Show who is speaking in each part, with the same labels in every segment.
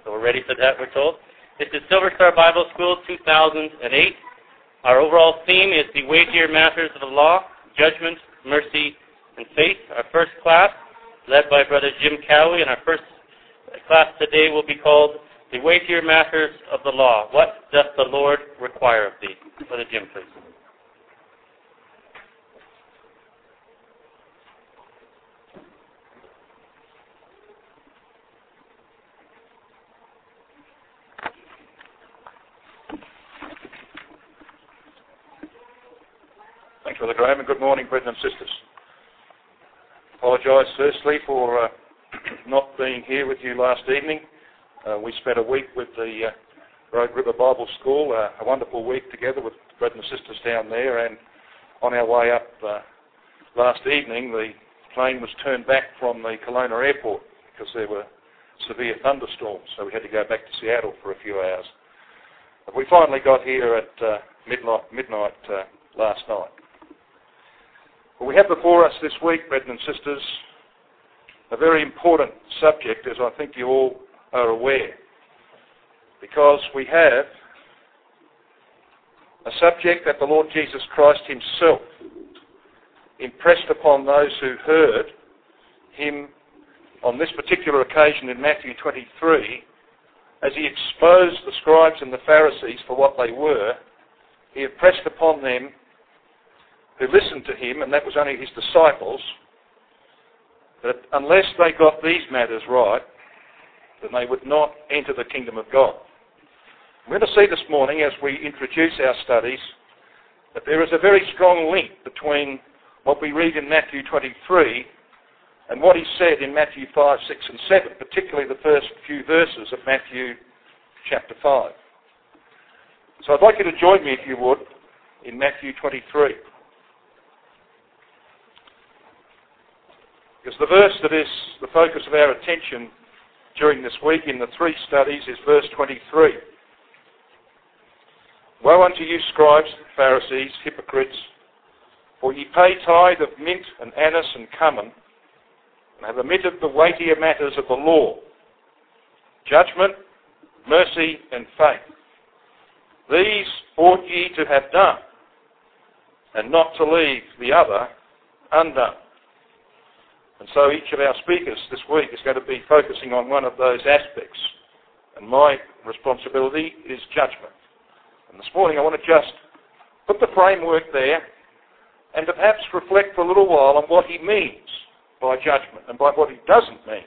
Speaker 1: So we're ready for that, we're told. This is Silver Star Bible School 2008. Our overall theme is the weightier matters of the law, judgment, mercy, and faith. Our first class, led by Brother Jim Cowie, and our first class today will be called The Weightier Matters of the Law. What doth the Lord require of thee? Brother Jim, please.
Speaker 2: Thanks, Brother Graham, and good morning, brethren and sisters. Apologise firstly for not being here with you last evening. We spent a week with the Road River Bible School, a wonderful week together with brethren and sisters down there, and on our way up last evening the plane was turned back from the Kelowna airport because there were severe thunderstorms, so we had to go back to Seattle for a few hours. But we finally got here at midnight last night. Well, we have before us this week, brethren and sisters, a very important subject, as I think you all are aware, because we have a subject that the Lord Jesus Christ himself impressed upon those who heard him on this particular occasion in Matthew 23, as he exposed the scribes and the Pharisees for what they were. He impressed upon them who listened to him, and that was only his disciples, that unless they got these matters right, then they would not enter the kingdom of God. We're going to see this morning, as we introduce our studies, that there is a very strong link between what we read in Matthew 23 and what he said in Matthew 5, 6 and 7, particularly the first few verses of Matthew chapter 5. So I'd like you to join me, if you would, in Matthew 23. Because the verse that is the focus of our attention during this week in the three studies is verse 23. Woe unto you, scribes, Pharisees, hypocrites, for ye pay tithe of mint and anise and cumin, and have omitted the weightier matters of the law, judgment, mercy, and faith. These ought ye to have done, and not to leave the other undone. And so each of our speakers this week is going to be focusing on one of those aspects. And my responsibility is judgment. And this morning I want to just put the framework there and to perhaps reflect for a little while on what he means by judgment and by what he doesn't mean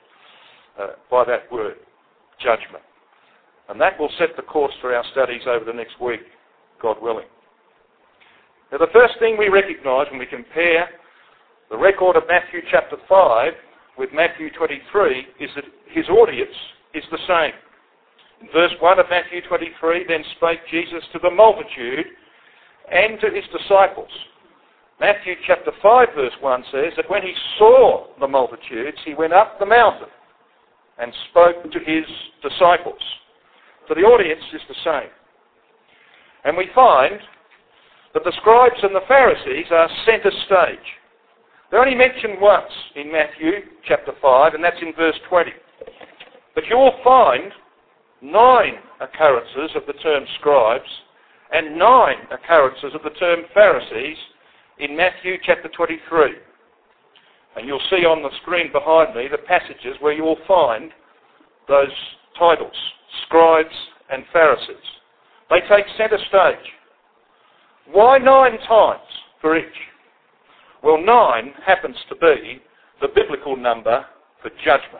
Speaker 2: by that word, judgment. And that will set the course for our studies over the next week, God willing. Now the first thing we recognise when we compare the record of Matthew chapter 5 with Matthew 23 is that his audience is the same. In verse 1 of Matthew 23, then spake Jesus to the multitude and to his disciples. Matthew chapter 5 verse 1 says that when he saw the multitudes, he went up the mountain and spoke to his disciples. So the audience is the same. And we find that the scribes and the Pharisees are centre stage. They're only mentioned once in Matthew chapter 5, and that's in verse 20. But you will find 9 occurrences of the term scribes and 9 occurrences of the term Pharisees in Matthew chapter 23. And you'll see on the screen behind me the passages where you will find those titles, scribes and Pharisees. They take centre stage. Why 9 times for each? Well, 9 happens to be the biblical number for judgment.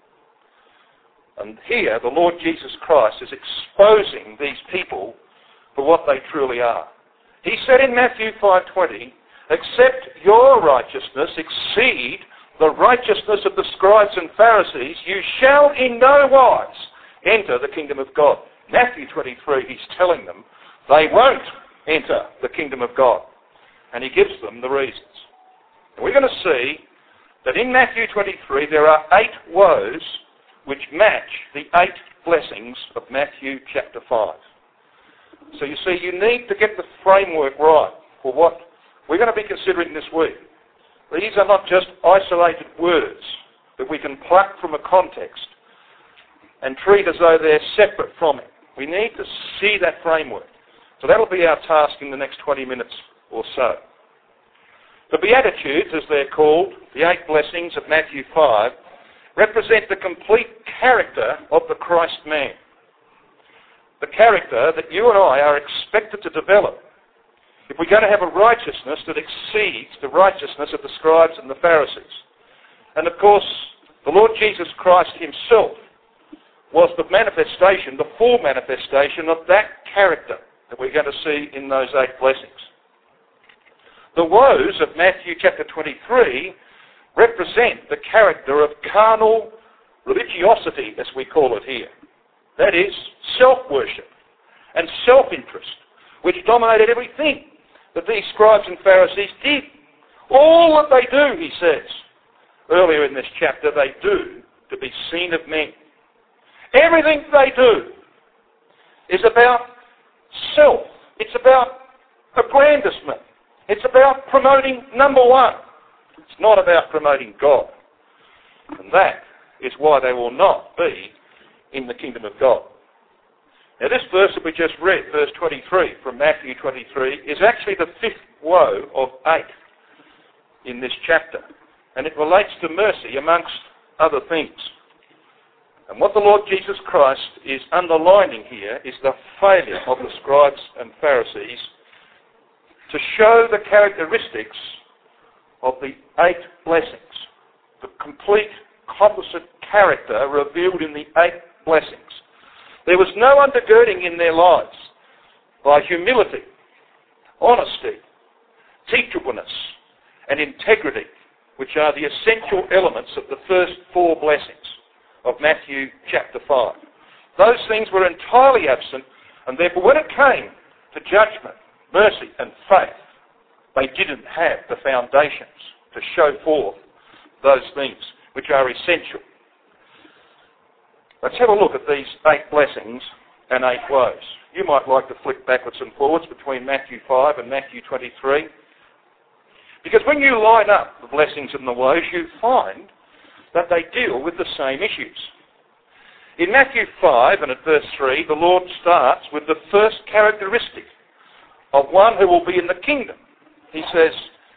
Speaker 2: And here the Lord Jesus Christ is exposing these people for what they truly are. He said in Matthew 5:20, except your righteousness exceed the righteousness of the scribes and Pharisees, you shall in no wise enter the kingdom of God. Matthew 23, he's telling them they won't enter the kingdom of God. And he gives them the reasons. And we're going to see that in Matthew 23 there are 8 woes which match the 8 blessings of Matthew chapter 5. So you see, you need to get the framework right for what we're going to be considering this week. These are not just isolated words that we can pluck from a context and treat as though they're separate from Him. We need to see that framework. So that'll be our task in the next 20 minutes or so. The Beatitudes, as they're called, the 8 blessings of Matthew 5, represent the complete character of the Christ man. The character that you and I are expected to develop if we're going to have a righteousness that exceeds the righteousness of the scribes and the Pharisees. And of course, the Lord Jesus Christ Himself was the manifestation, the full manifestation of that character that we're going to see in those 8 blessings. The woes of Matthew chapter 23 represent the character of carnal religiosity, as we call it here. That is, self-worship and self-interest, which dominated everything that these scribes and Pharisees did. All that they do, he says, earlier in this chapter, they do to be seen of men. Everything they do is about self. It's about aggrandizement. It's about promoting number one. It's not about promoting God. And that is why they will not be in the kingdom of God. Now this verse that we just read, verse 23 from Matthew 23, is actually the 5th woe of 8 in this chapter. And it relates to mercy amongst other things. And what the Lord Jesus Christ is underlining here is the failure of the scribes and Pharisees to show the characteristics of the 8 blessings, the complete composite character revealed in the 8 blessings. There was no undergirding in their lives by humility, honesty, teachableness, and integrity, which are the essential elements of the first 4 blessings of Matthew chapter 5. Those things were entirely absent, and therefore when it came to judgment, mercy, and faith, they didn't have the foundations to show forth those things which are essential. Let's have a look at these 8 blessings and 8 woes. You might like to flick backwards and forwards between Matthew 5 and Matthew 23. Because when you line up the blessings and the woes, you find that they deal with the same issues. In Matthew 5 and at verse 3, the Lord starts with the first characteristic of one who will be in the kingdom. He says,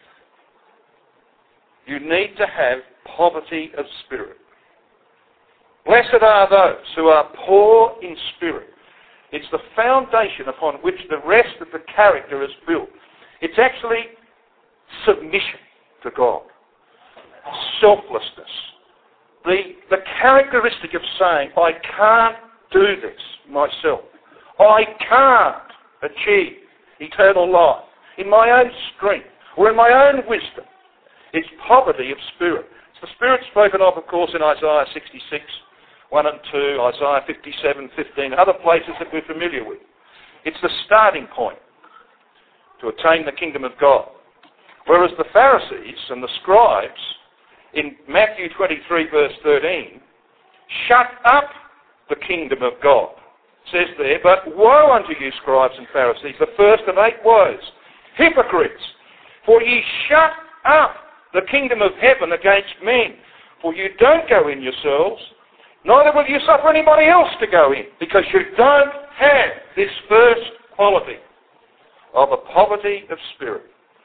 Speaker 2: you need to have poverty of spirit. Blessed are those who are poor in spirit. It's the foundation upon which the rest of the character is built. It's actually submission to God, selflessness. The characteristic of saying, I can't do this myself. I can't achieve eternal life in my own strength or in my own wisdom. It's poverty of spirit. It's the spirit spoken of course, in Isaiah 66, 1 and 2, Isaiah 57, 15, other places that we're familiar with. It's the starting point to attain the kingdom of God. Whereas the Pharisees and the scribes in Matthew 23 verse 13 shut up the kingdom of God. It says there, but woe unto you, scribes and Pharisees, the first of 8 woes. Hypocrites, for ye shut up the kingdom of heaven against men. For you don't go in yourselves, neither will you suffer anybody else to go in, because you don't have this first quality of a poverty of spirit.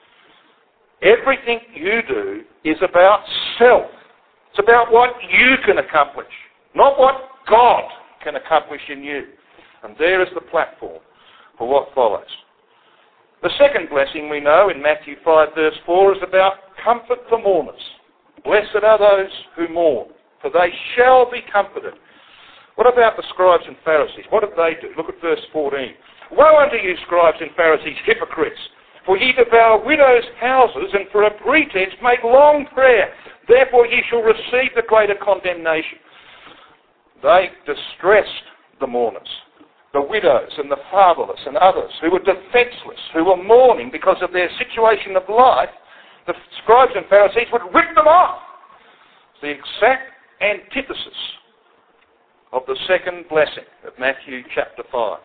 Speaker 2: Everything you do is about self. It's about what you can accomplish, not what God can accomplish in you. And there is the platform for what follows. The second blessing we know in Matthew 5 verse 4 is about comfort for mourners. Blessed are those who mourn, for they shall be comforted. What about the scribes and Pharisees? What did they do? Look at verse 14. Woe unto you, scribes and Pharisees, hypocrites! For ye devour widows' houses, and for a pretense make long prayer. Therefore ye shall receive the greater condemnation. They distressed the mourners, the widows and the fatherless and others who were defenceless, who were mourning because of their situation of life. The scribes and Pharisees would rip them off. It's the exact antithesis of the second blessing of Matthew chapter 5.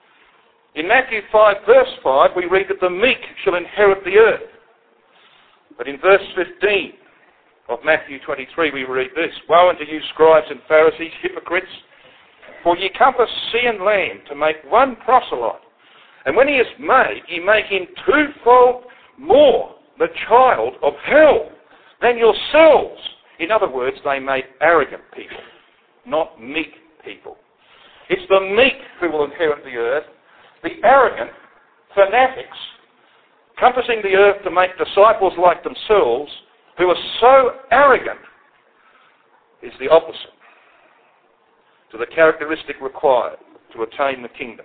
Speaker 2: In Matthew 5 verse 5 we read that the meek shall inherit the earth. But in verse 15 of Matthew 23 we read this, woe unto you, scribes and Pharisees, hypocrites, For ye compass sea and land to make one proselyte. And when he is made, ye make him twofold more the child of hell than yourselves. In other words, they made arrogant people, not meek people. It's the meek who will inherit the earth. The arrogant fanatics, compassing the earth to make disciples like themselves, who are so arrogant, is the opposite to the characteristic required to attain the kingdom.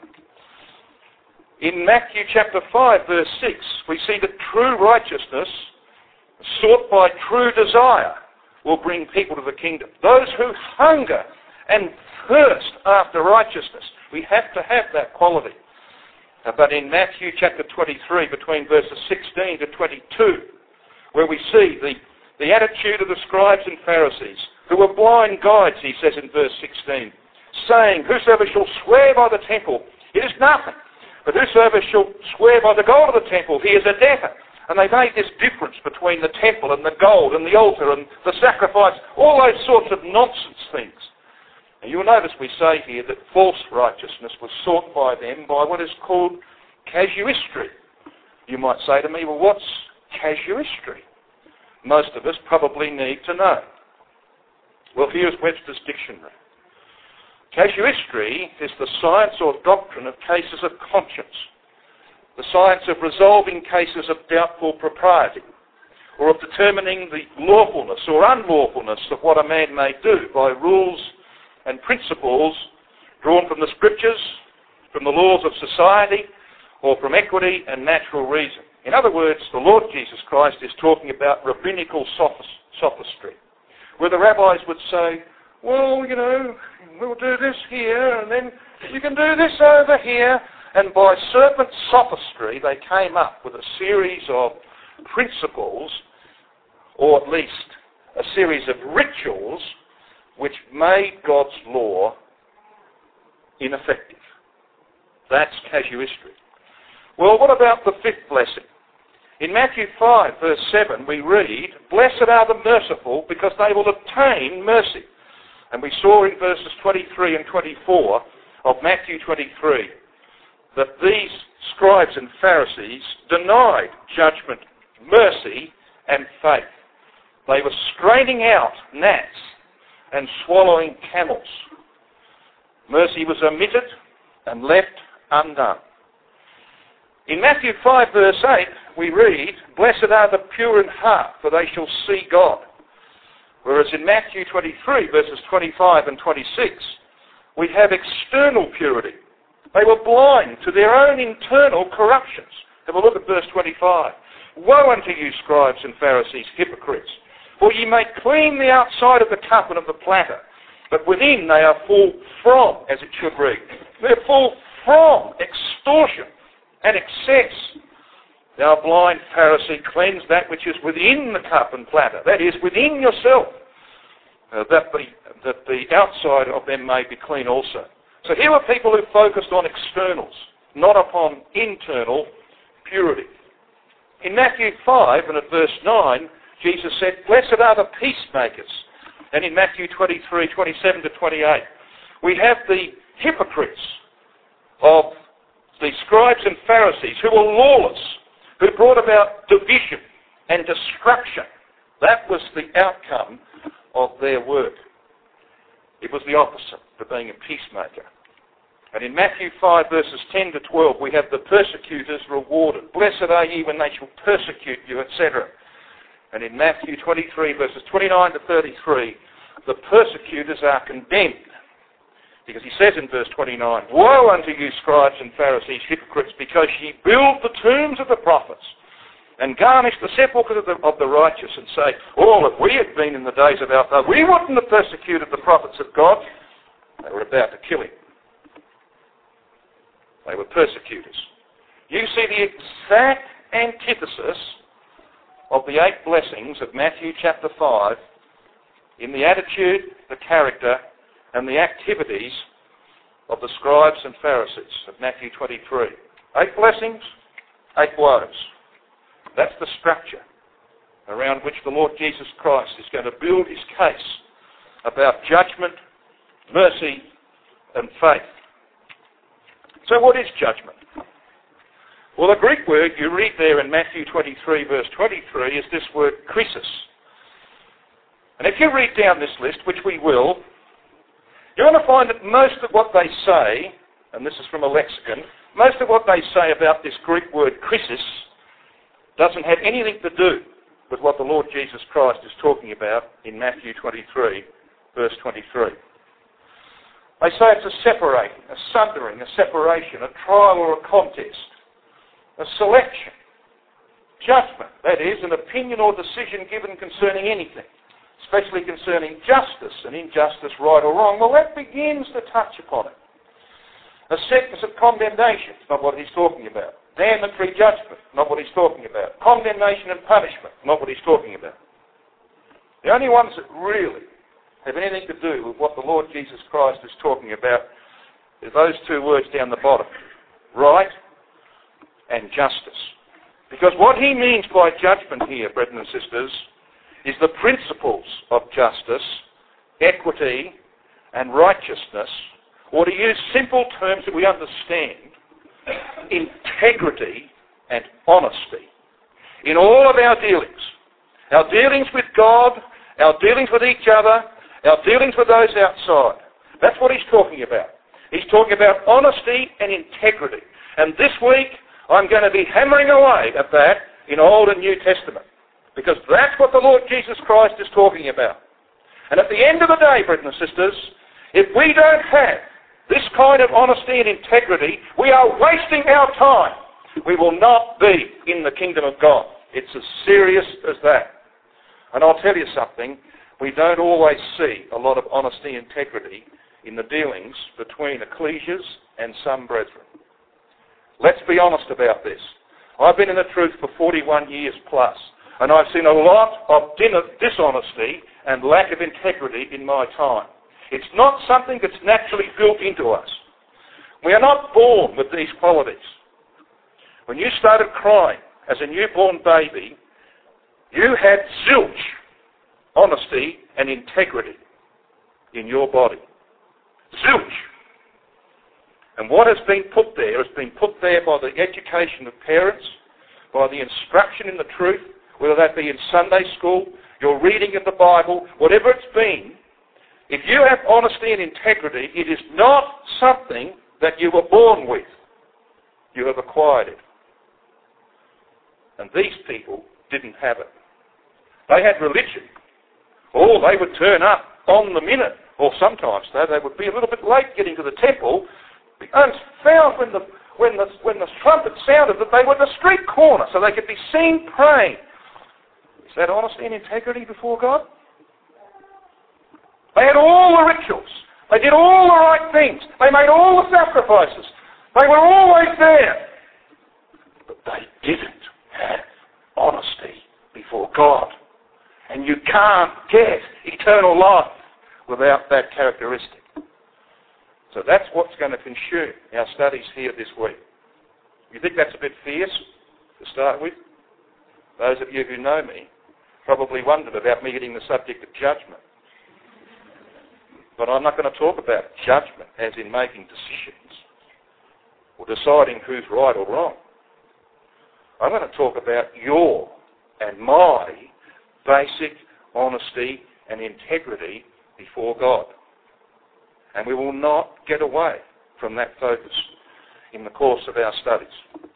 Speaker 2: In Matthew chapter 5, verse 6, we see that true righteousness, sought by true desire, will bring people to the kingdom. Those who hunger and thirst after righteousness, we have to have that quality. But in Matthew chapter 23, between verses 16 to 22, where we see the attitude of the scribes and Pharisees, who were blind guides, he says in verse 16, saying, whosoever shall swear by the temple, it is nothing. But whosoever shall swear by the gold of the temple, he is a debtor. And they made this difference between the temple and the gold and the altar and the sacrifice, all those sorts of nonsense things. And you'll notice we say here that false righteousness was sought by them by what is called casuistry. You might say to me, well, what's casuistry? Most of us probably need to know. Well, here's Webster's dictionary. Casuistry is the science or doctrine of cases of conscience, the science of resolving cases of doubtful propriety, or of determining the lawfulness or unlawfulness of what a man may do by rules and principles drawn from the scriptures, from the laws of society, or from equity and natural reason. In other words, the Lord Jesus Christ is talking about rabbinical sophistry, where the rabbis would say, well, you know, we'll do this here, and then you can do this over here. And by serpent sophistry, they came up with a series of principles, or at least a series of rituals, which made God's law ineffective. That's casuistry. Well, what about the fifth blessing? In Matthew 5, verse 7, we read, blessed are the merciful, because they will obtain mercy. And we saw in verses 23 and 24 of Matthew 23 that these scribes and Pharisees denied judgment, mercy, and faith. They were straining out gnats and swallowing camels. Mercy was omitted and left undone. In Matthew 5, verse 8, we read, blessed are the pure in heart, for they shall see God. Whereas in Matthew 23, verses 25 and 26, we have external purity. They were blind to their own internal corruptions. Have a look at verse 25. Woe unto you, scribes and Pharisees, hypocrites! For ye make clean the outside of the cup and of the platter, but within they are full from, as it should read. They're full from extortion and excess. Thou blind Pharisee, cleanse that which is within the cup and platter, that is, within yourself, that the outside of them may be clean also. So here are people who focused on externals, not upon internal purity. In Matthew 5 and at verse 9, Jesus said, blessed are the peacemakers. And in Matthew 23, 27 to 28, we have the hypocrites of the scribes and Pharisees who were lawless, who brought about division and destruction. That was the outcome of their work. It was the opposite to being a peacemaker. And in Matthew 5, verses 10 to 12, we have the persecutors rewarded. Blessed are ye when they shall persecute you, etc. And in Matthew 23, verses 29 to 33, the persecutors are condemned. Because he says in verse 29, woe unto you, scribes and Pharisees, hypocrites, because ye build the tombs of the prophets, and garnish the sepulchres of the righteous, and say, oh, if we had been in the days of our father, we wouldn't have persecuted the prophets of God. They were about to kill him. They were persecutors. You see the exact antithesis of the 8 blessings of Matthew chapter 5 in the attitude, the character, and the activities of the scribes and Pharisees of Matthew 23. 8 blessings, 8 woes. That's the structure around which the Lord Jesus Christ is going to build his case about judgment, mercy, and faith. So what is judgment? Well, the Greek word you read there in Matthew 23, verse 23, is this word krisis. And if you read down this list, which we will, you're going to find that most of what they say, and this is from a lexicon, most of what they say about this Greek word krisis doesn't have anything to do with what the Lord Jesus Christ is talking about in Matthew 23, verse 23. They say it's a separating, a sundering, a separation, a trial or a contest, a selection, judgment, that is, an opinion or decision given concerning anything, especially concerning justice and injustice, right or wrong. Well, that begins to touch upon it. A sentence of condemnation, not what he's talking about. Damnatory judgment, not what he's talking about. Condemnation and punishment, not what he's talking about. The only ones that really have anything to do with what the Lord Jesus Christ is talking about is those two words down the bottom, right and justice. Because what he means by judgment here, brethren and sisters, is the principles of justice, equity, and righteousness, or to use simple terms that we understand, integrity and honesty in all of our dealings. Our dealings with God, our dealings with each other, our dealings with those outside. That's what he's talking about. He's talking about honesty and integrity. And this week, I'm going to be hammering away at that in Old and New Testament. Because that's what the Lord Jesus Christ is talking about. And at the end of the day, brethren and sisters, if we don't have this kind of honesty and integrity, we are wasting our time. We will not be in the kingdom of God. It's as serious as that. And I'll tell you something, we don't always see a lot of honesty and integrity in the dealings between ecclesias and some brethren. Let's be honest about this. I've been in the truth for 41 years plus, and I've seen a lot of dishonesty and lack of integrity in my time. It's not something that's naturally built into us. We are not born with these qualities. When you started crying as a newborn baby, you had zilch, honesty and integrity in your body. Zilch. And what has been put there has been put there by the education of parents, by the instruction in the truth, whether that be in Sunday school, your reading of the Bible, whatever it's been. If you have honesty and integrity, it is not something that you were born with. You have acquired it. And these people didn't have it. They had religion. Or they would turn up on the minute, or sometimes they would be a little bit late getting to the temple, and found when the trumpet sounded that they were at the street corner so they could be seen praying. Is that honesty and integrity before God? They had all the rituals. They did all the right things. They made all the sacrifices. They were always there. But they didn't have honesty before God. And you can't get eternal life without that characteristic. So that's what's going to consume our studies here this week. You think that's a bit fierce to start with? Those of you who know me probably wondered about me getting the subject of judgment. But I'm not going to talk about judgment as in making decisions or deciding who's right or wrong. I'm going to talk about your and my basic honesty and integrity before God. And we will not get away from that focus in the course of our studies.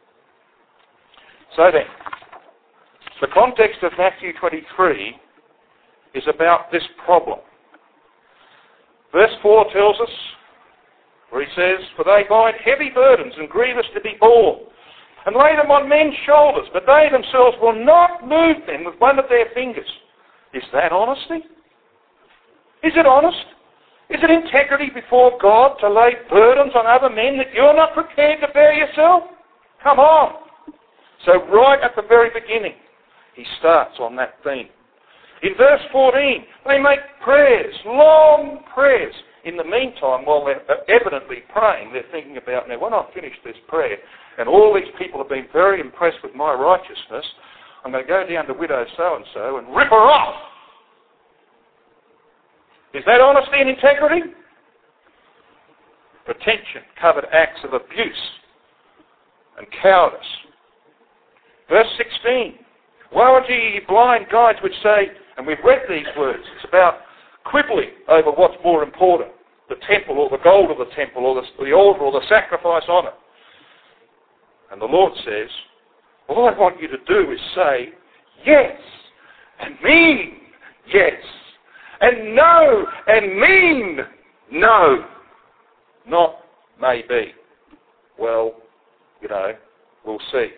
Speaker 2: So then, the context of Matthew 23 is about this problem. Verse 4 tells us, where he says, "For they bind heavy burdens and grievous to be borne, and lay them on men's shoulders, but they themselves will not move them with one of their fingers." Is that honesty? Is it honest? Is it integrity before God to lay burdens on other men that you're not prepared to bear yourself? Come on. So right at the very beginning, he starts on that theme. In verse 14, they make prayers, long prayers. In the meantime, while they're evidently praying, they're thinking about, now when I finish this prayer, and all these people have been very impressed with my righteousness, I'm going to go down to widow so-and-so and rip her off. Is that honesty and integrity? pretension, covert acts of abuse and cowardice. Verse 16, woe unto you, ye blind guides, which say, and we've read these words, it's about quibbling over what's more important, the temple or the gold of the temple or the altar or the sacrifice on it. And the Lord says, all I want you to do is say, yes, and mean yes, and no, and mean no, not maybe. Well, we'll see.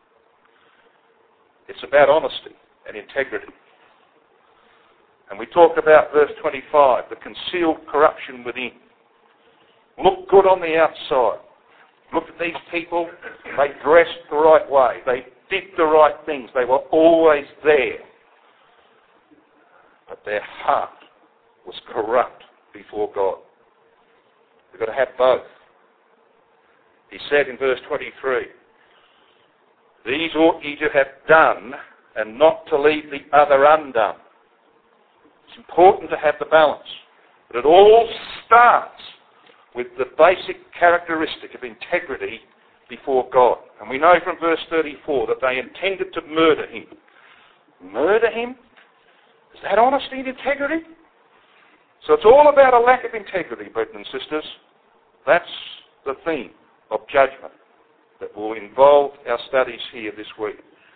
Speaker 2: It's about honesty and integrity. And we talk about verse 25, the concealed corruption within. Look good on the outside. Look at these people. They dressed the right way. They did the right things. They were always there. But their heart was corrupt before God. We've got to have both. He said in verse 23, these ought ye to have done, and not to leave the other undone. It's important to have the balance. But it all starts with the basic characteristic of integrity before God. And we know from verse 34 that they intended to murder him. Murder him? Is that honesty and integrity? So it's all about a lack of integrity, brethren and sisters. That's the theme of judgment that will involve our studies here this week.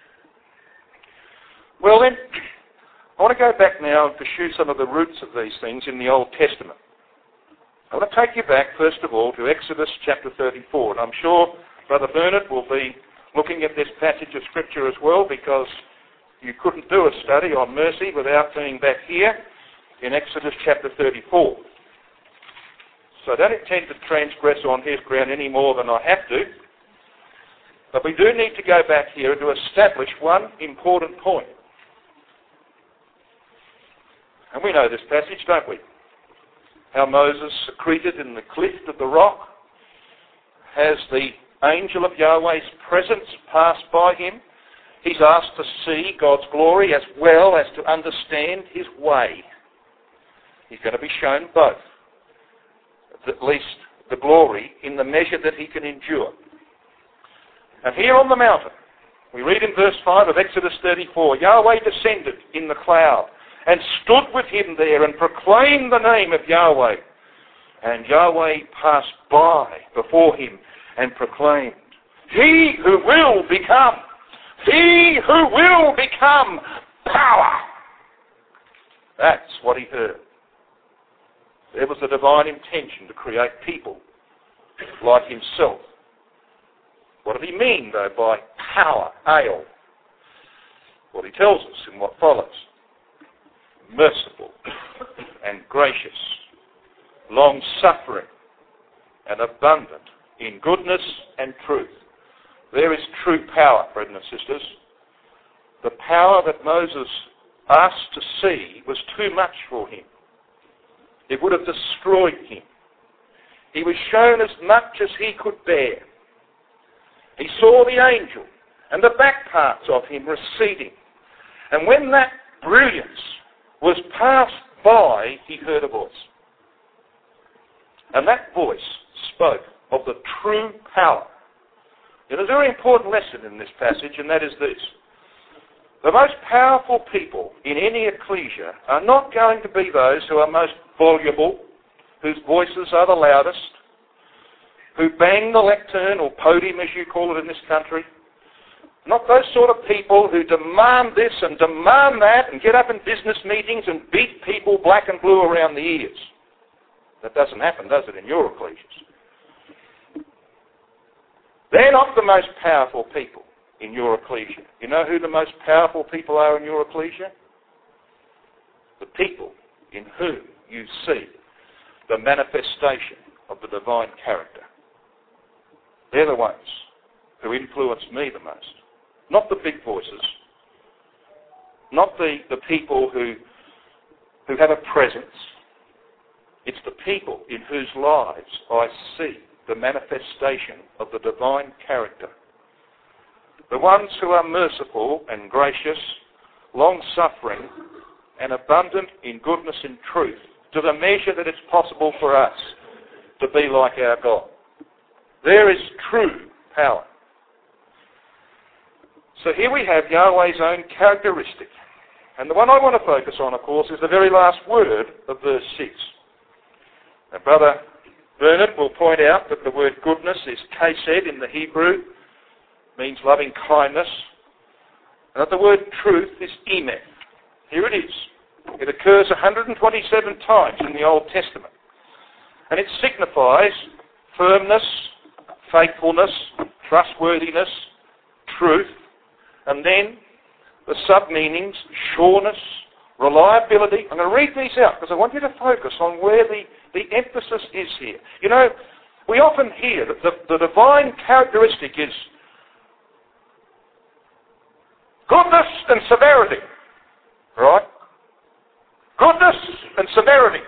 Speaker 2: Well then, I want to go back now and pursue some of the roots of these things in the Old Testament. I want to take you back, first of all, to Exodus chapter 34. And I'm sure Brother Bernard will be looking at this passage of Scripture as well, because you couldn't do a study on mercy without being back here in Exodus chapter 34. So I don't intend to transgress on his ground any more than I have to. But we do need to go back here to establish one important point. And we know this passage, don't we? How Moses, secreted in the cleft of the rock, has the angel of Yahweh's presence pass by him. He's asked to see God's glory as well as to understand his way. He's going to be shown both, at least the glory, in the measure that he can endure. And here on the mountain, we read in verse 5 of Exodus 34, Yahweh descended in the cloud and stood with him there and proclaimed the name of Yahweh. And Yahweh passed by before him and proclaimed, he who will become power. That's what he heard. There was a divine intention to create people like himself. What did he mean, though, by power, ale? Well, he tells us in what follows. Merciful and gracious, long-suffering and abundant in goodness and truth. There is true power, brethren and sisters. The power that Moses asked to see was too much for him. It would have destroyed him. He was shown as much as he could bear. He saw the angel and the back parts of him receding. And when that brilliance was passed by, he heard a voice. And that voice spoke of the true power. There's a very important lesson in this passage, and that is this. The most powerful people in any ecclesia are not going to be those who are most voluble, whose voices are the loudest, who bang the lectern or podium, as you call it in this country. Not those sort of people who demand this and demand that and get up in business meetings and beat people black and blue around the ears. That doesn't happen, does it, in your ecclesias? They're not the most powerful people in your ecclesia. You know who the most powerful people are in your ecclesia? The people in whom you see the manifestation of the divine character. They're the ones who influence me the most. Not the big voices. Not the people who have a presence. It's the people in whose lives I see the manifestation of the divine character. The ones who are merciful and gracious, long-suffering, and abundant in goodness and truth, to the measure that it's possible for us to be like our God. There is true power. So here we have Yahweh's own characteristic. And the one I want to focus on, of course, is the very last word of verse 6. Now, Brother Bernard will point out that the word goodness is chesed in the Hebrew, means loving kindness, and that the word truth is emet. Here it is. It occurs 127 times in the Old Testament. And it signifies firmness, faithfulness, trustworthiness, truth, and then the sub-meanings, sureness, reliability. I'm going to read these out because I want you to focus on where the emphasis is here. You know, we often hear that the divine characteristic is goodness and severity. Right? Goodness and severity.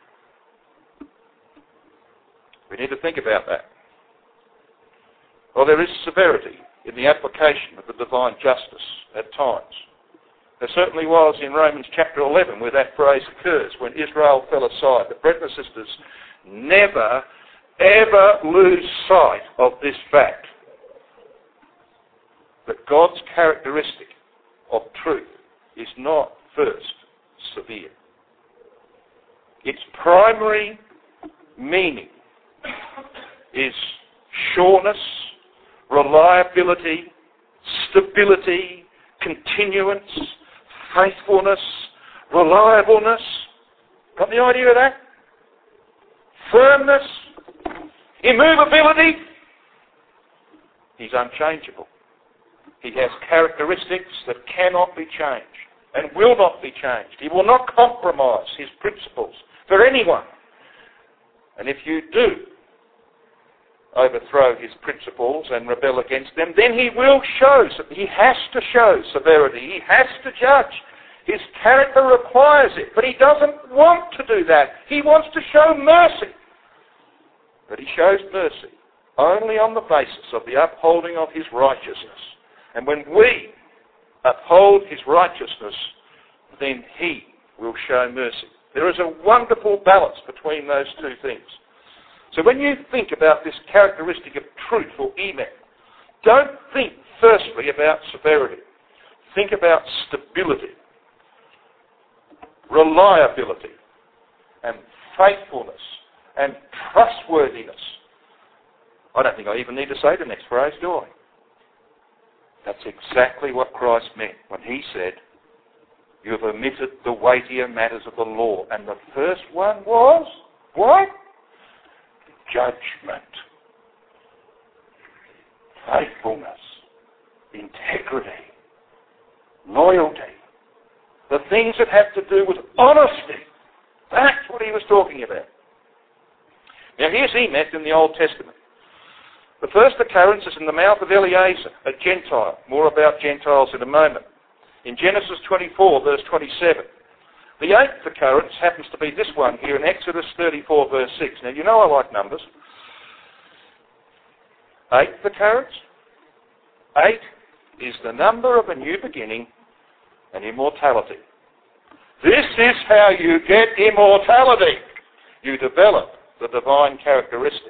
Speaker 2: We need to think about that. Well, there is severity in the application of the divine justice at times. There certainly was in Romans chapter 11 where that phrase occurs, when Israel fell aside. But brothers and sisters, never, ever lose sight of this fact, that God's characteristic of truth is not first severe. Its primary meaning is sureness, reliability, stability, continuance, faithfulness, reliableness. Got the idea of that? Firmness, immovability. He's unchangeable. He has characteristics that cannot be changed and will not be changed. He will not compromise his principles for anyone. And if you do overthrow his principles and rebel against them, then he will show, he has to show severity. He has to judge. His character requires it, but he doesn't want to do that. He wants to show mercy. But he shows mercy only on the basis of the upholding of his righteousness. And when we uphold his righteousness, then he will show mercy. There is a wonderful balance between those two things. So when you think about this characteristic of truth or emet, don't think firstly about severity. Think about stability, reliability, and faithfulness, and trustworthiness. I don't think I even need to say the next phrase, do I? That's exactly what Christ meant when he said, you have omitted the weightier matters of the law. And the first one was, what? Judgment, faithfulness, integrity, loyalty. The things that have to do with honesty. That's what he was talking about. Now here's emet in the Old Testament. The first occurrence is in the mouth of Eliezer, a Gentile. More about Gentiles in a moment. In Genesis 24, verse 27. The eighth occurrence happens to be this one here in Exodus 34, verse 6. Now, you know I like numbers. Eighth occurrence. 8 is the number of a new beginning and immortality. This is how you get immortality. You develop the divine characteristic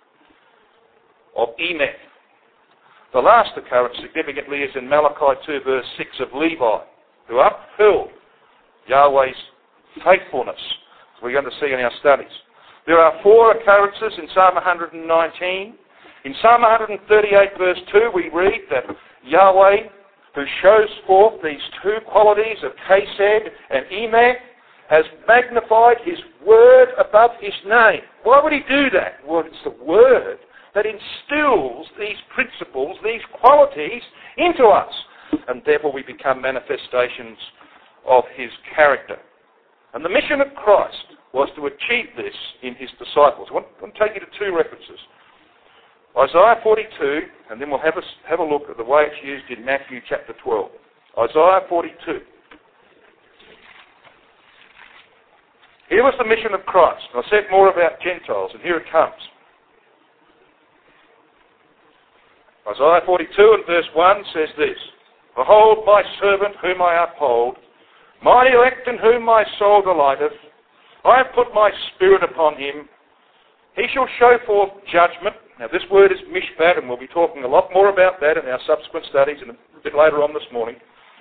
Speaker 2: of emet. The last occurrence significantly is in Malachi 2 verse 6 of Levi, who upheld Yahweh's faithfulness, as we're going to see in our studies. There are 4 occurrences in Psalm 119. In Psalm 138 verse 2 we read that Yahweh, who shows forth these 2 qualities of chesed and emet, has magnified his word above his name. Why would he do that? Well, it's the word that instills these principles, these qualities into us. And therefore we become manifestations of his character. And the mission of Christ was to achieve this in his disciples. I want to take you to 2 references. Isaiah 42, and then we'll have a look at the way it's used in Matthew chapter 12. Isaiah 42. Here was the mission of Christ. I said more about Gentiles, and here it comes. Isaiah 42 and verse 1 says this, Behold my servant whom I uphold, mine elect in whom my soul delighteth. I have put my spirit upon him. He shall show forth judgment. Now this word is mishpat, and we'll be talking a lot more about that in our subsequent studies and a bit later on this morning.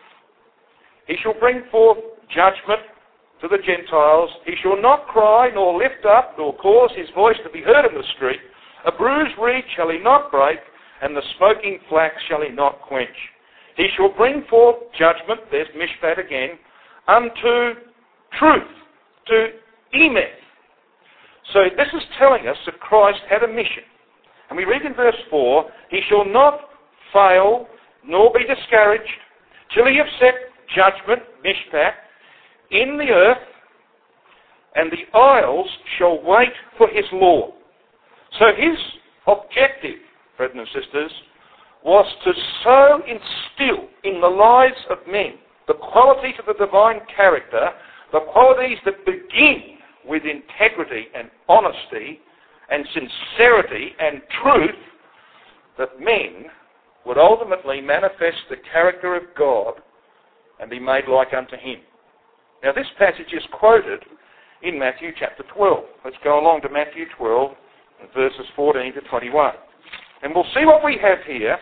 Speaker 2: He shall bring forth judgment to the Gentiles. He shall not cry, nor lift up, nor cause his voice to be heard in the street. A bruised reed shall he not break, and the smoking flax shall he not quench. He shall bring forth judgment, there's mishpat again, unto truth, to emeth. So this is telling us that Christ had a mission. And we read in verse 4, he shall not fail, nor be discouraged, till he have set judgment, mishpat, in the earth, and the isles shall wait for his law. So his objective, brethren and sisters, was to so instill in the lives of men the qualities of the divine character, the qualities that begin with integrity and honesty and sincerity and truth, that men would ultimately manifest the character of God and be made like unto him. Now this passage is quoted in Matthew chapter 12. Let's go along to Matthew 12, verses 14 to 21. And we'll see what we have here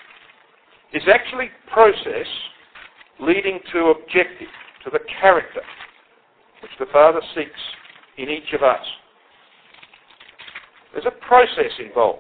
Speaker 2: is actually process leading to objective, to the character which the Father seeks in each of us. There's a process involved.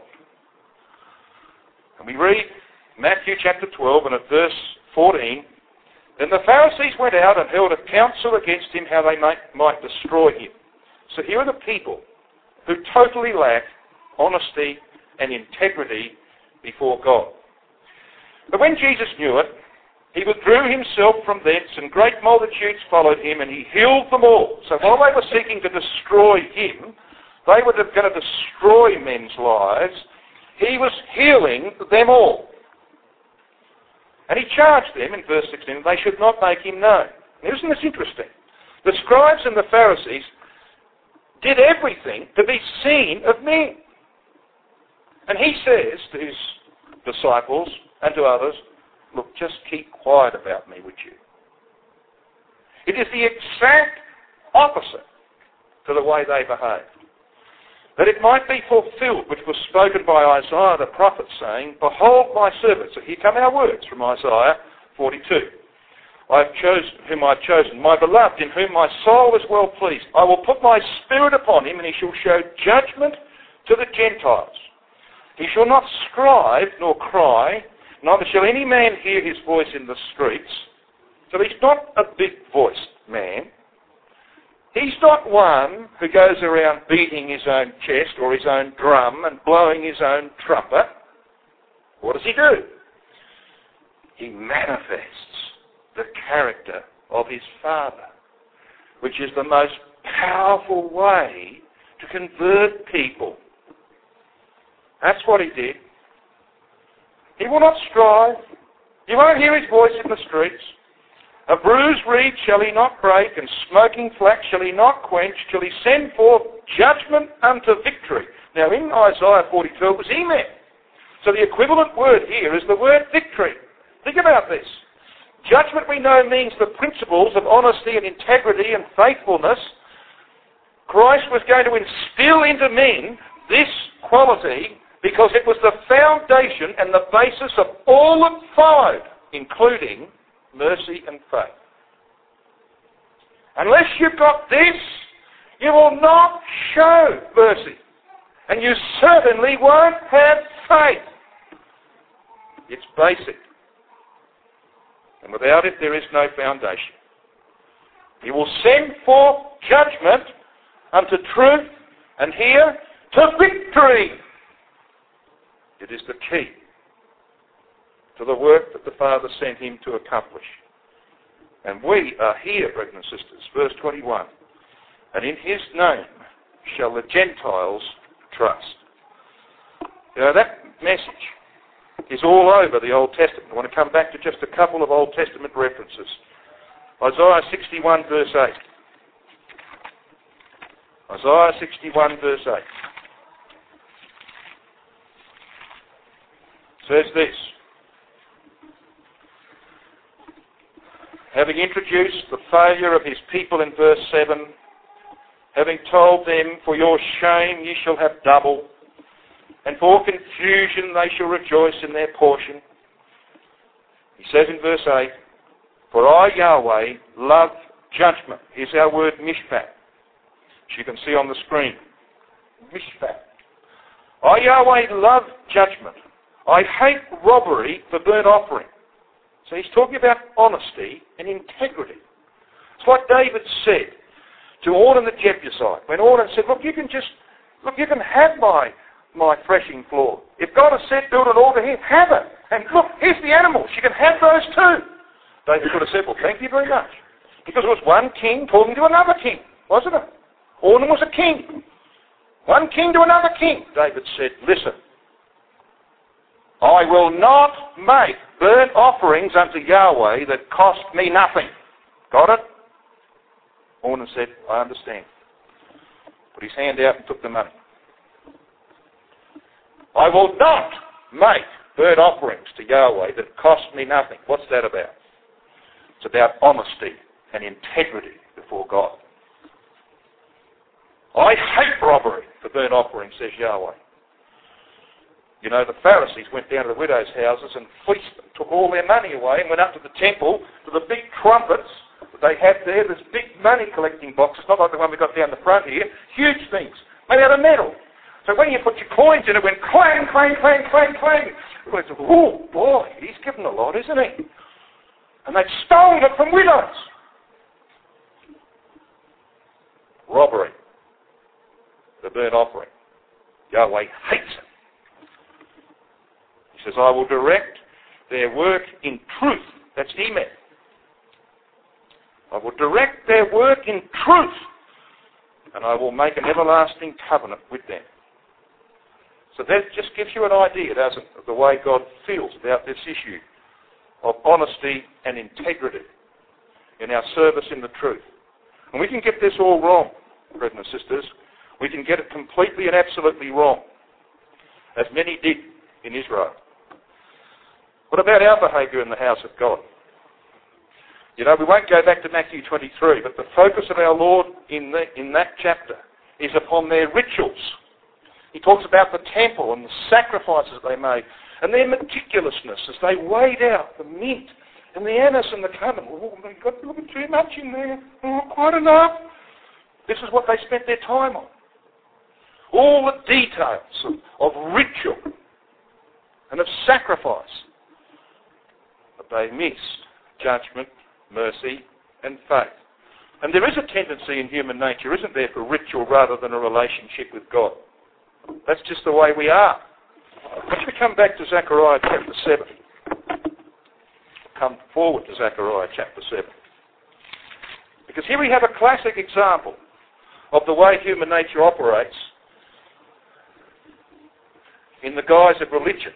Speaker 2: And we read Matthew chapter 12 and at verse 14, then the Pharisees went out and held a council against him how they might destroy him. So here are the people who totally lack honesty and integrity before God. But when Jesus knew it, he withdrew himself from thence, and great multitudes followed him, and he healed them all. So while they were seeking to destroy him, they were going to destroy men's lives, he was healing them all. And he charged them, in verse 16, that they should not make him known. Now, isn't this interesting? The scribes and the Pharisees did everything to be seen of men. And he says to his disciples and to others, look, just keep quiet about me, would you? It is the exact opposite to the way they behaved. That it might be fulfilled, which was spoken by Isaiah the prophet, saying, behold my servant. So here come our words from Isaiah 42. I have chosen whom I have chosen, my beloved, in whom my soul is well pleased. I will put my spirit upon him, and he shall show judgment to the Gentiles. He shall not scribe nor cry, neither shall any man hear his voice in the streets. So he's not a big-voiced man. He's not one who goes around beating his own chest or his own drum and blowing his own trumpet. What does he do? He manifests the character of his Father, which is the most powerful way to convert people. That's what he did. He will not strive. You won't hear his voice in the streets. A bruised reed shall he not break, and smoking flax shall he not quench, till he send forth judgment unto victory. Now in Isaiah 42 it was Emet. So the equivalent word here is the word victory. Think about this. Judgment, we know, means the principles of honesty and integrity and faithfulness. Christ was going to instill into men this quality because it was the foundation and the basis of all that followed, including mercy and faith. Unless you've got this, you will not show mercy. And you certainly won't have faith. It's basic. And without it, there is no foundation. He will send forth judgment unto truth, and here, to victory. It is the key to the work that the Father sent him to accomplish. And we are here, brethren and sisters, verse 21. And in his name shall the Gentiles trust. You know, that message is all over the Old Testament. I want to come back to just a couple of Old Testament references. Isaiah 61 verse 8. Isaiah 61 verse 8. Says this. Having introduced the failure of his people in verse 7, having told them, for your shame ye shall have double, and for confusion they shall rejoice in their portion. He says in verse 8, for I, Yahweh, love judgment. Here's our word mishpat, which you can see on the screen. Mishpat. I, Yahweh, love judgment. I hate robbery for burnt offering. So he's talking about honesty and integrity. It's like David said to Ornan the Jebusite. When Ornan said, look, you can have my threshing floor. If God has said build an altar here, have it. And look, here's the animals. You can have those too. David could have said, well, thank you very much. Because it was one king talking to another king, wasn't it? Ornan was a king. One king to another king. David said, listen, I will not make burnt offerings unto Yahweh that cost me nothing. Got it? Ornan said, I understand. Put his hand out and took the money. I will not make burnt offerings to Yahweh that cost me nothing. What's that about? It's about honesty and integrity before God. I hate robbery for burnt offerings, says Yahweh. You know, the Pharisees went down to the widows' houses and fleeced them, took all their money away and went up to the temple to the big trumpets that they had there, this big money collecting boxes, not like the one we got down the front here, huge things, made out of metal. So when you put your coins in, it went clang, clang, clang, clang, clang. It went, oh boy, he's given a lot, isn't he? And they'd stolen it from widows. Robbery. The burnt offering. Yahweh hates it. He says, I will direct their work in truth. That's Emet. I will direct their work in truth, and I will make an everlasting covenant with them. So that just gives you an idea, doesn't it, of the way God feels about this issue of honesty and integrity in our service in the truth. And we can get this all wrong, brethren and sisters. We can get it completely and absolutely wrong, as many did in Israel. What about our behaviour in the house of God? You know, we won't go back to Matthew 23, but the focus of our Lord in that chapter is upon their rituals. He talks about the temple and the sacrifices they made and their meticulousness as they weighed out the mint and the anise and the cumin. Oh, they've got a little bit too much in there. Oh, quite enough. This is what they spent their time on. All the details of ritual and of sacrifice. But they missed judgment, mercy, and faith. And there is a tendency in human nature, isn't there, for ritual rather than a relationship with God. That's just the way we are. Let's come back to Zechariah chapter 7. Come forward to Zechariah chapter 7. Because here we have a classic example of the way human nature operates in the guise of religion.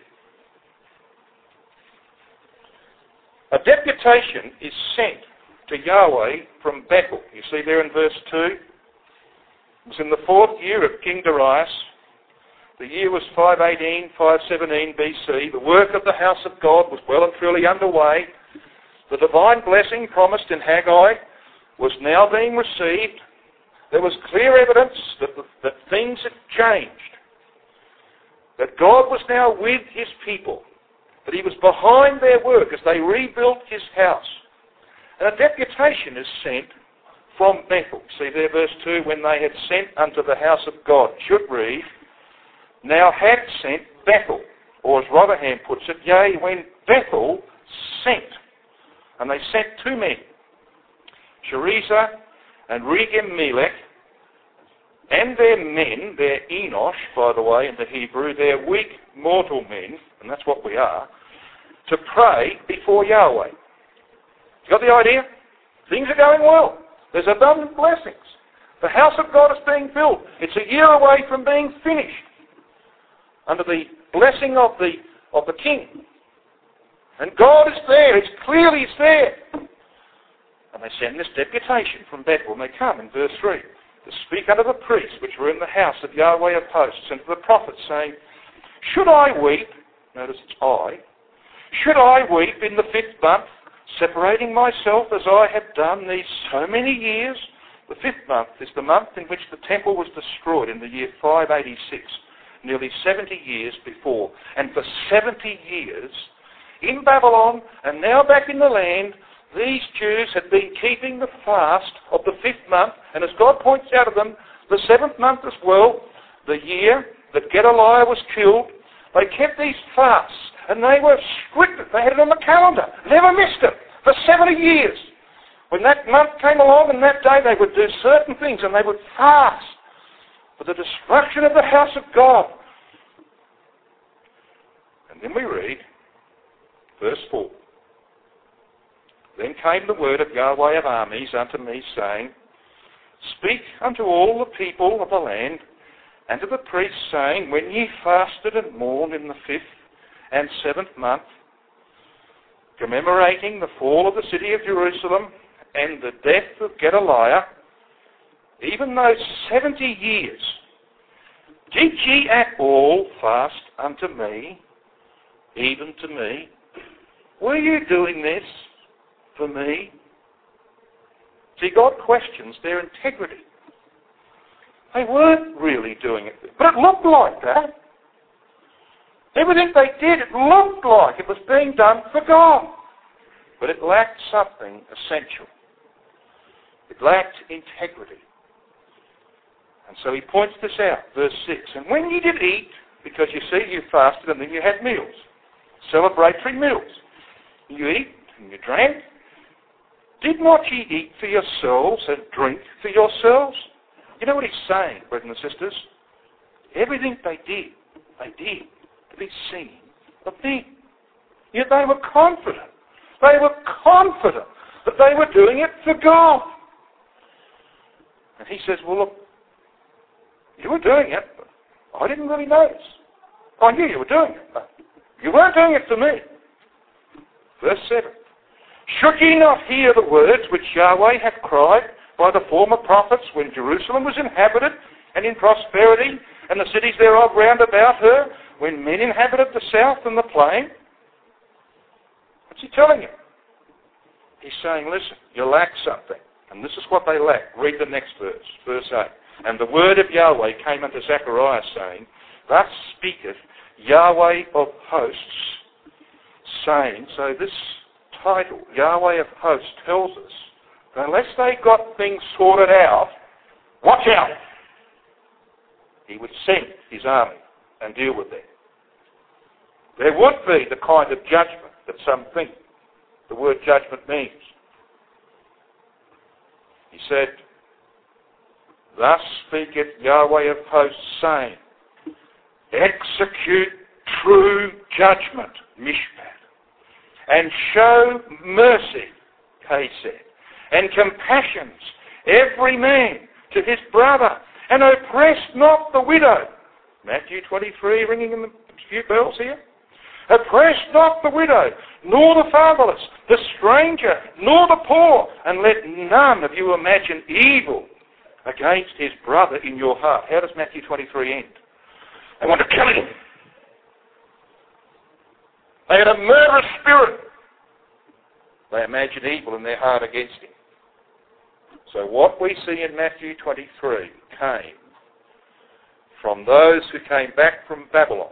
Speaker 2: A deputation is sent to Yahweh from Bethel. You see there in verse 2. It was in the 4th year of King Darius. The year was 518, 517 BC. The work of the house of God was well and truly underway. The divine blessing promised in Haggai was now being received. There was clear evidence that things had changed. That God was now with his people. That he was behind their work as they rebuilt his house. And a deputation is sent from Bethel. See there, verse 2, when they had sent unto the house of God. It should read, now had sent Bethel. Or as Rotherham puts it, yea, when Bethel sent. And they sent 2 men, Shareza and Regem-Melech, and their men, their Enosh, by the way, in the Hebrew, their weak mortal men, and that's what we are, to pray before Yahweh. You got the idea? Things are going well. There's abundant blessings. The house of God is being built. It's a year away from being finished. Under the blessing of the king. And God is there. It's clearly he's there. And they send this deputation from Bethel, and they come in verse 3 to speak unto the priests which were in the house of Yahweh of hosts, and to the prophets, saying, should I weep, notice it's I, should I weep in the 5th month, separating myself as I have done these so many years, The 5th month is the month in which the temple was destroyed in the year 586, nearly 70 years before. And for 70 years, in Babylon and now back in the land, these Jews had been keeping the fast of the 5th month, and as God points out to them, the 7th month as well, the year that Gedaliah was killed. They kept these fasts, and they were strict. They had it on the calendar, never missed it, for 70 years. When that month came along and that day, they would do certain things, and they would fast for the destruction of the house of God. And then we read, verse 4. Then came the word of Yahweh of armies unto me, saying, Speak unto all the people of the land, and to the priests, saying, When ye fasted and mourned in the 5th and 7th month, commemorating the fall of the city of Jerusalem and the death of Gedaliah, even those 70 years, did ye at all fast unto me, even to me? Were you doing this for me? See, God questions their integrity. They weren't really doing it, but it looked like that. Everything they did, it looked like it was being done for God. But it lacked something essential. It lacked integrity. And so he points this out, verse 6. And when ye did eat, because you see you fasted and then you had meals, celebratory meals, you eat and you drank, did not ye eat for yourselves and drink for yourselves? You know what he's saying, brothers and sisters? Everything they did to be seen of me. Yet they were confident. They were confident that they were doing it for God. And he says, well, look, you were doing it, but I didn't really notice. I knew you were doing it, but you weren't doing it for me. Verse 7. Should ye not hear the words which Yahweh hath cried by the former prophets when Jerusalem was inhabited and in prosperity, and the cities thereof round about her, when men inhabited the south and the plain? What's he telling you? He's saying, listen, you lack something. And this is what they lack. Read the next verse, verse 8. And the word of Yahweh came unto Zechariah, saying, Thus speaketh Yahweh of hosts, saying, so this title, Yahweh of hosts, tells us that unless they got things sorted out, watch out! He would send his army and deal with them. There would be the kind of judgment that some think the word judgment means. He said, Thus speaketh Yahweh of hosts, saying, Execute true judgment, Mishpat, and show mercy, Kesed, and compassions, every man to his brother, and oppress not the widow. Matthew 23, ringing in the few bells here. Oppress not the widow, nor the fatherless, the stranger, nor the poor, and let none of you imagine evil against his brother in your heart. How does Matthew 23 end? They want to kill him. They had a murderous spirit. They imagined evil in their heart against him. So what we see in Matthew 23 came from those who came back from Babylon.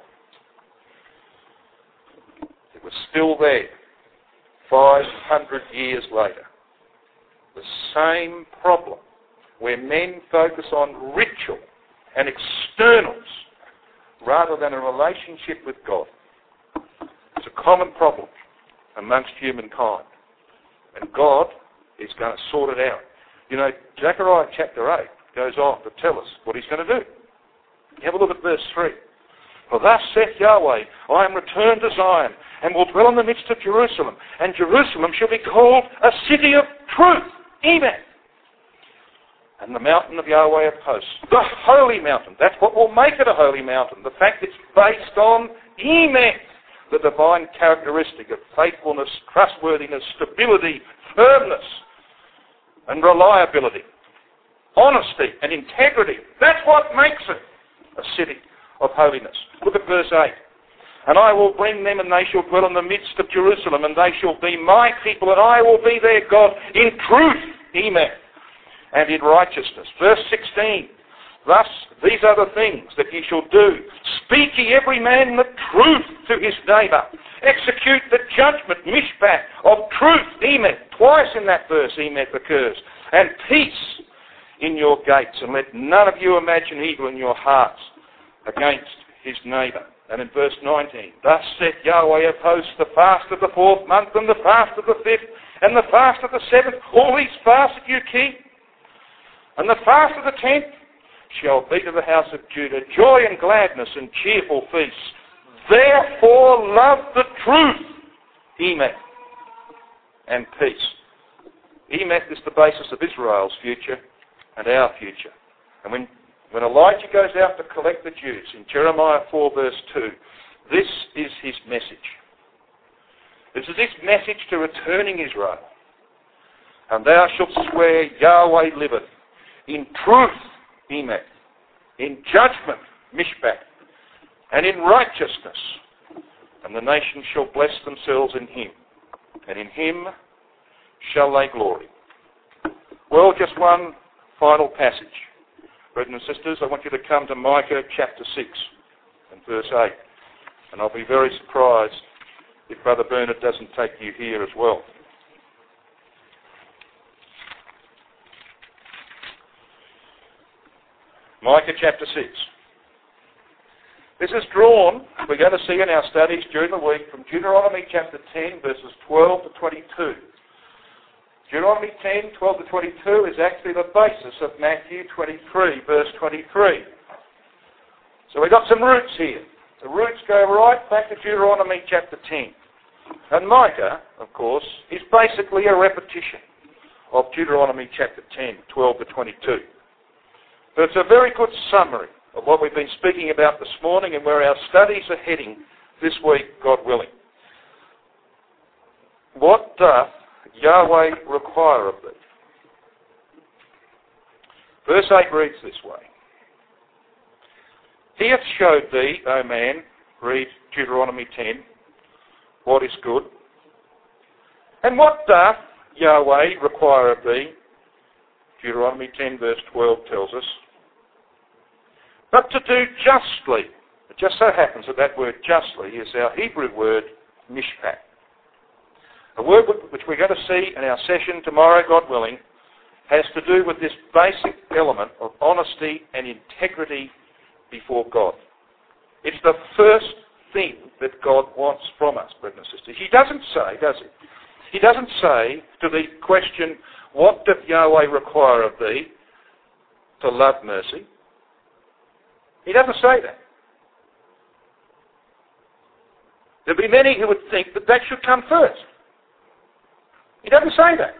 Speaker 2: It was still there 500 years later. The same problem where men focus on ritual and externals rather than a relationship with God. It's a common problem amongst humankind. And God is going to sort it out. You know, Zechariah chapter 8 goes on to tell us what he's going to do. Have a look at verse 3. For thus saith Yahweh, I am returned to Zion, and will dwell in the midst of Jerusalem, and Jerusalem shall be called a city of truth, Amen. And the mountain of Yahweh of hosts, the holy mountain. That's what will make it a holy mountain. The fact it's based on Amen, the divine characteristic of faithfulness, trustworthiness, stability, firmness, and reliability, honesty and integrity. That's what makes it a city of holiness. Look at verse 8. And I will bring them, and they shall dwell in the midst of Jerusalem, and they shall be my people, and I will be their God in truth. Amen. and in righteousness. Verse 16, thus these are the things that ye shall do. Speak ye every man the truth to his neighbour. Execute the judgment, mishpat, of truth, emet. Twice in that verse emet occurs. And peace in your gates, and let none of you imagine evil in your hearts against his neighbour. And in verse 19, thus saith Yahweh of hosts, the fast of the 4th month, and the fast of the 5th, and the fast of the 7th, all these fasts that you keep, and the fast of the 10th shall be to the house of Judah joy and gladness and cheerful feasts. Therefore love the truth, emet, and peace. Emet is the basis of Israel's future and our future. And when Elijah goes out to collect the Jews in Jeremiah 4 verse 2, this is his message. This is his message to returning Israel. And thou shalt swear, Yahweh liveth, in truth, emet, in judgment, mishpat, and in righteousness. And the nations shall bless themselves in him, and in him shall they glory. Well, just one final passage. Brethren and sisters, I want you to come to Micah chapter 6 and verse 8. And I'll be very surprised if Brother Bernard doesn't take you here as well. Micah chapter 6. This is drawn, we're going to see in our studies during the week, from Deuteronomy chapter 10, verses 12 to 22. Deuteronomy 10, 12 to 22 is actually the basis of Matthew 23, verse 23. So we've got some roots here. The roots go right back to Deuteronomy chapter 10. And Micah, of course, is basically a repetition of Deuteronomy chapter 10, 12 to 22. But it's a very good summary of what we've been speaking about this morning and where our studies are heading this week, God willing. What doth Yahweh require of thee? Verse 8 reads this way. He hath showed thee, O man, read Deuteronomy 10, what is good. And what doth Yahweh require of thee? Deuteronomy 10 verse 12 tells us. But to do justly. It just so happens that that word justly is our Hebrew word mishpat. A word which we're going to see in our session tomorrow, God willing, has to do with this basic element of honesty and integrity before God. It's the first thing that God wants from us, brothers and sisters. He doesn't say, does he? He doesn't say to the question, what doth Yahweh require of thee? To love mercy. He doesn't say that. There'll be many who would think that that should come first. He doesn't say that.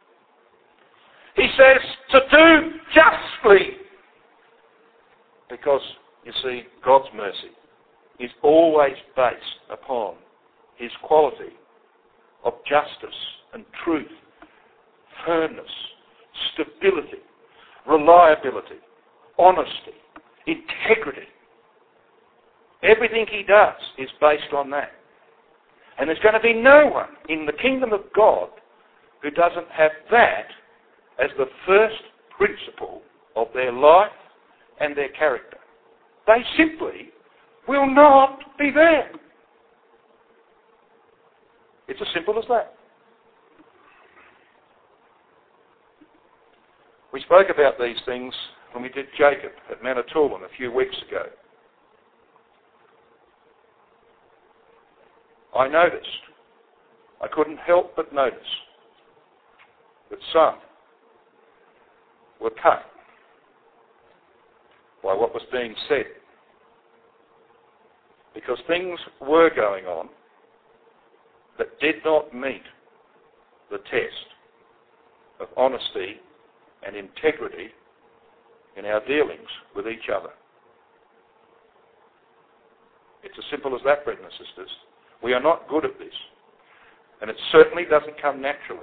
Speaker 2: He says to do justly. Because, you see, God's mercy is always based upon his quality of justice and truth, firmness, stability, reliability, honesty, integrity. Everything he does is based on that. And there's going to be no one in the kingdom of God who doesn't have that as the first principle of their life and their character. They simply will not be there. It's as simple as that. We spoke about these things when we did Jacob at Manitoulin a few weeks ago. I noticed, I couldn't help but notice, that some were cut by what was being said. Because things were going on that did not meet the test of honesty and integrity in our dealings with each other. It's as simple as that, brothers and sisters. We are not good at this. And it certainly doesn't come naturally.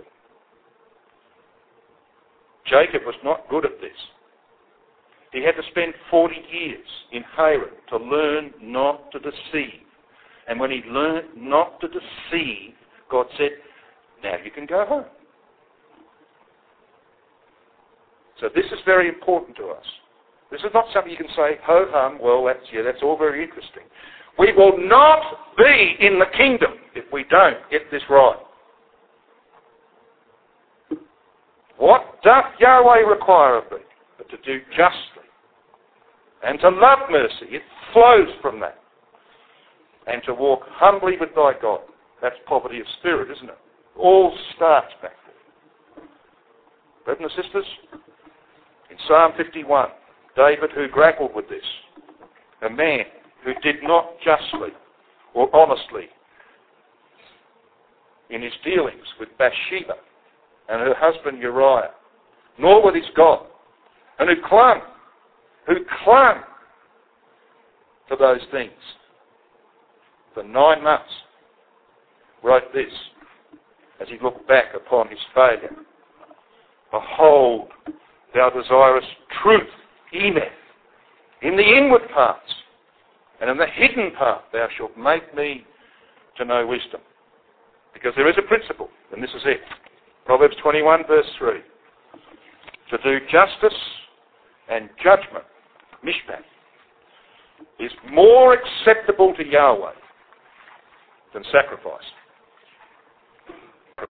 Speaker 2: Jacob was not good at this. He had to spend 40 years in Haran to learn not to deceive. And when he learned not to deceive, God said, now you can go home. So this is very important to us. This is not something you can say, ho-hum, well, that's all very interesting. We will not be in the kingdom if we don't get this right. What doth Yahweh require of thee? But to do justly and to love mercy. It flows from that. And to walk humbly with thy God. That's poverty of spirit, isn't it? All starts back there. Brothers and sisters, in Psalm 51, David, who grappled with this, a man who did not justly or honestly in his dealings with Bathsheba and her husband Uriah, nor with his God, and who clung to those things for 9 months, wrote this as he looked back upon his failure. Behold, thou desirest truth, Emeth, in the inward parts, and in the hidden part thou shalt make me to know wisdom. Because there is a principle, and this is it. Proverbs 21 verse 3. To do justice and judgment, mishpat, is more acceptable to Yahweh than sacrifice.